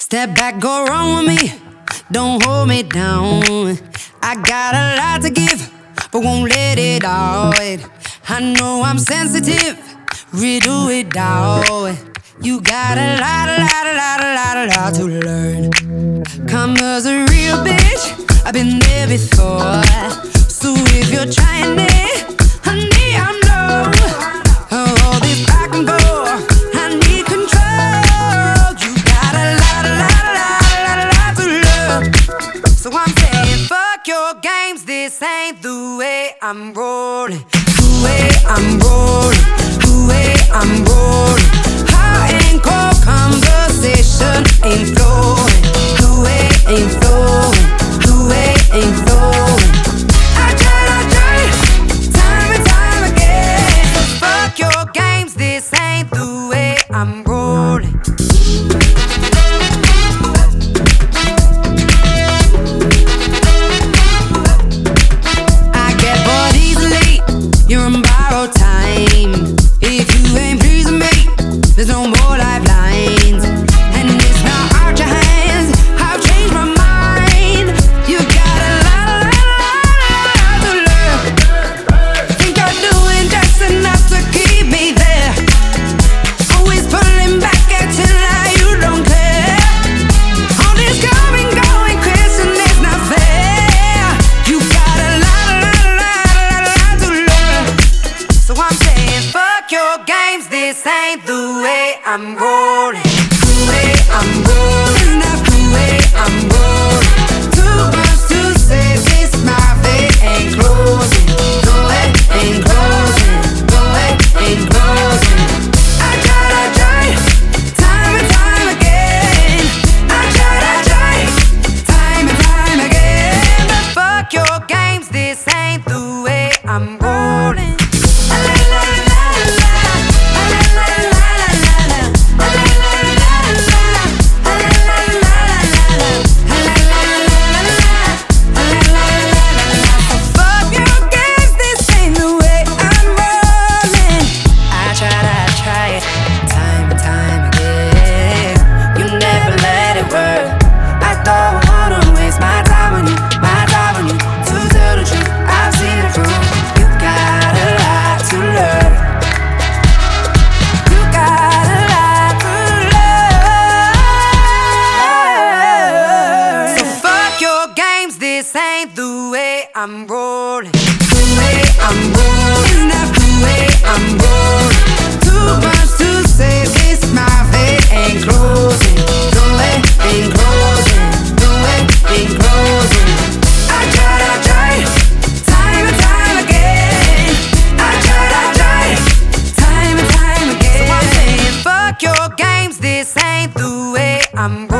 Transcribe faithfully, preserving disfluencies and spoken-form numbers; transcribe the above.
Step back, go wrong with me, don't hold me down. I got a lot to give, but won't let it out. I know I'm sensitive, redo it down. You got a lot, a lot, a lot, a lot, a lot to learn. Karma's a real bitch, I've been there before. So if you're trying it, honey, I'm low. All this back and forth, I need control. You got a lot, a lot, a lot, a lot, a lot to learn. So I'm saying, fuck your games, this ain't the way I'm rolling. The way I'm rolling, the way I'm rolling. Hot and cold conversation ain't flowing. The way ain't flowing, the way ain't flowing. I try, I try, time and time again. So fuck your games, this ain't the way I'm rolling. I get bored easily, you're on borrowed time. If you ain't pleasing me, there's no more lifelines. And it's not out your hands, I've changed my mind. You got a lot, a lot, a lot to learn. Think you're doing just enough to keep me there. Always pulling back at you like you don't care. All this coming, going, Christian, it's not fair. You got a lot, a lot, a lot, a lot, a lot to learn. So I'm saying, fuck your games, this ain't the way I'm rolling. The way I'm rolling, that's the way I'm rolling. Too much to say, this my way ain't closing. No way ain't closing, no way ain't closing. I tried, I tried, time and time again. I tried, I tried, time and time again. But fuck your games, this ain't the way I'm rolling. This ain't the way I'm rolling. The way I'm rolling, that's the way I'm rolling. Too much to say, this my way ain't closing. The way ain't closing, the way ain't closing. I tried, I tried, time and time again. I tried, I tried, time and time again. So I'm saying, fuck your games, this ain't the way I'm rolling.